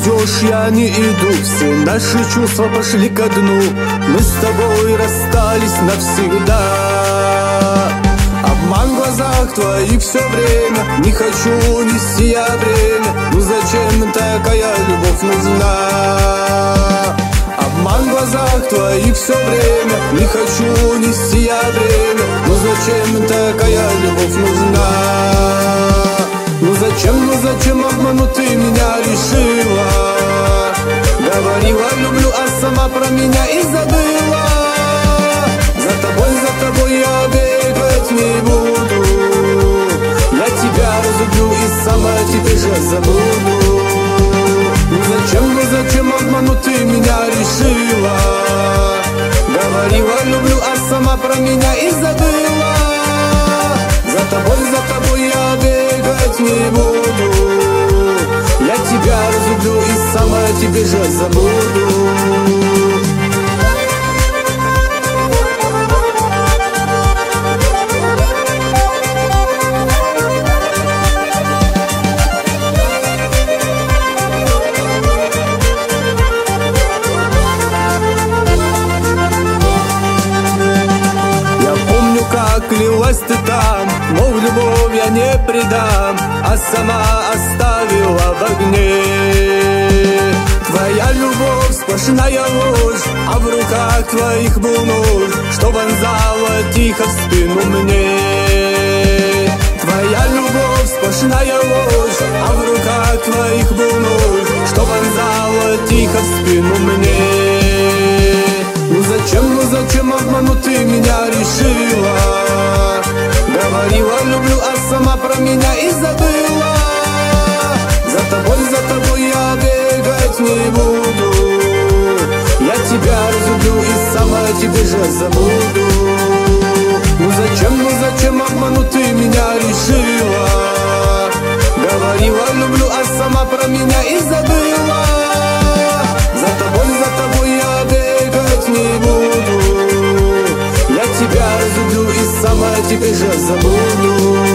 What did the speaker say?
идешь, я не иду. Все наши чувства пошли ко дну. Мы с тобой расстались навсегда. Обман в глазах твоих все время. Не хочу нести я бремя. Ну зачем такая любовь нужна? Обман в глазах твоих все время. Не хочу нести я бремя. Ну зачем такая любовь нужна? Ну зачем обмануть ты меня решила? Говорила люблю, а сама про меня и забыла. За тобой я бегать не буду. Я тебя разлюблю и сама теперь же забуду. Ну зачем обмануть ты меня решила? Говорила люблю, а сама про меня и забыла. За тобой я бегать не буду. Я тебя разлюблю и сама теперь же забуду. Клялась ты там, мол, любовь я не предам, а сама оставила в огне. Твоя любовь сплошная ложь, а в руках твоих был нож, что вонзала тихо в спину мне. Твоя любовь сплошная ложь, а в руках твоих был нож, что вонзала тихо в спину мне. Ну зачем обмануть ты меня решила? Говорила люблю, а сама про меня и забыла. За тобой я бегать не буду. Я тебя разлюблю и сама теперь же забуду. Ну зачем обмануть ты меня решила? Говорила люблю, а сама про меня и забыла. За тобой я бегать не буду. Я тебя разлюблю и сама теперь же забуду.